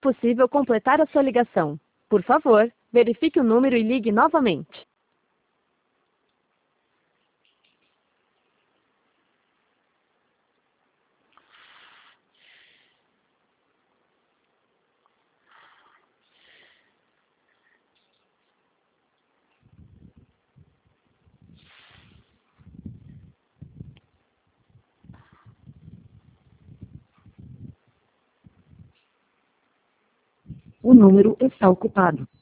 Possível completar a sua ligação. Por favor, verifique o número e ligue novamente. O número está ocupado.